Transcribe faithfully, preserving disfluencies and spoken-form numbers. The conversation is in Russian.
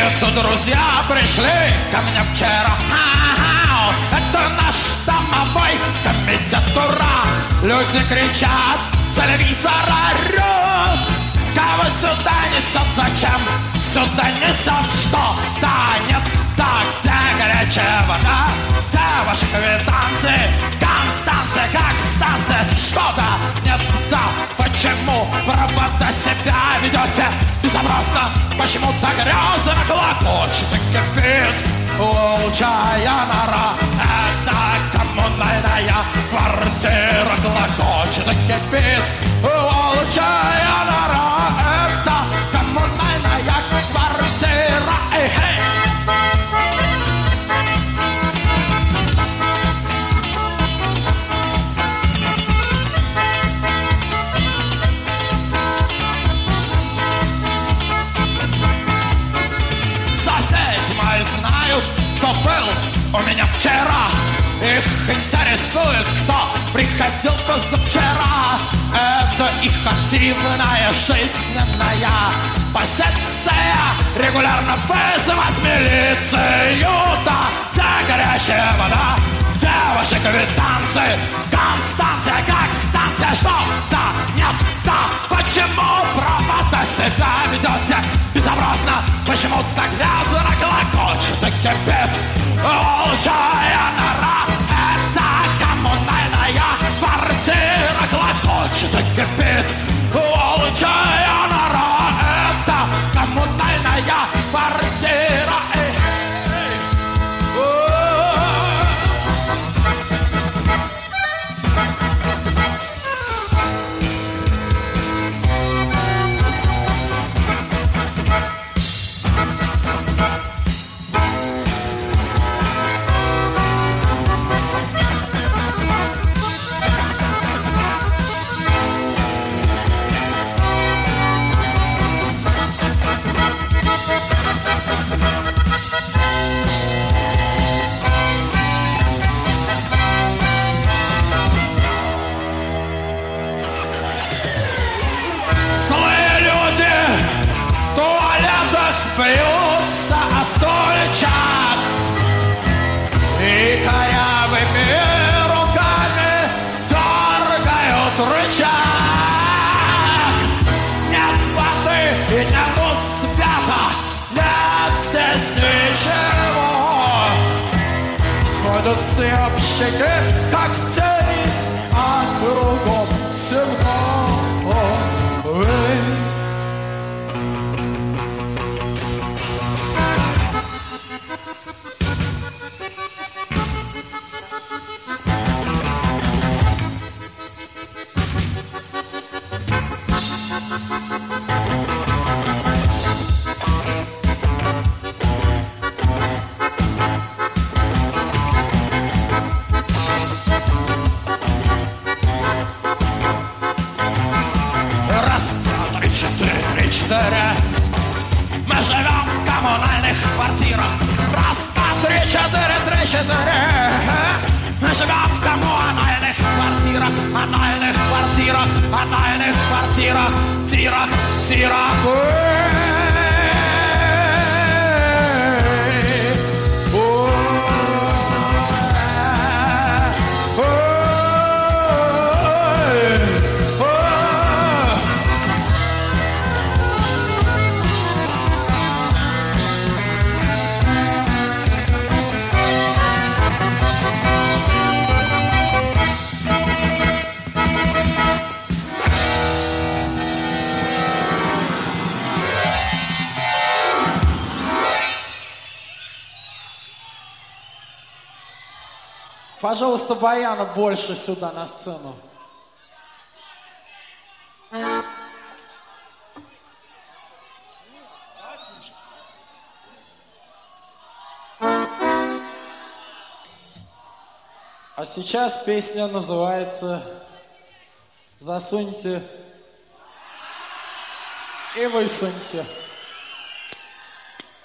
Это друзья пришли ко мне вчера. А-а-а, это наш домовой комитет, ура! Люди кричат, телевизор орёт. Кого сюда несет, зачем? Сюда несет что? Да, нет, да, где горячая вода? Где ваши квитанции? Констанция, как станция? Что-то нет, да, почему провода себя ведете безобразно? Почему так грязно клокочет и кипит волчья нора? Это коммунальная квартира клокочет и кипит волчья нора. Это коммунальная квартира. Эй, эй! Кто был у меня вчера? Их интересует, кто приходил позавчера. Это их активная жизненная позиция. Регулярно вызывать милицию. Да, где горячая вода? Где ваши квитанции? Констанция, как станция? Что? Да, нет, да. Почему провода себя ведете безобразно? Почему так грязно клокочет и кипит волчья нора? Это коммунальная квартира клокочет и кипит волчья нора. Это коммунальная квартира. Эй, эй. Бьются о стульчак и корявыми руками дергают рычаг. Нет воды и нету света, нет здесь ничего. Ходят съемщики, как тени, а кругом темно. Эй. Мы живем в коммунальных квартирах. Раз, два, три, четыре, три, четыре. Мы живем в коммунальных квартирах, анальных квартирах, анальных квартирах, тирах, тирах. Пожалуйста, баяна больше сюда на сцену. А сейчас песня называется «Засуньте и высуньте».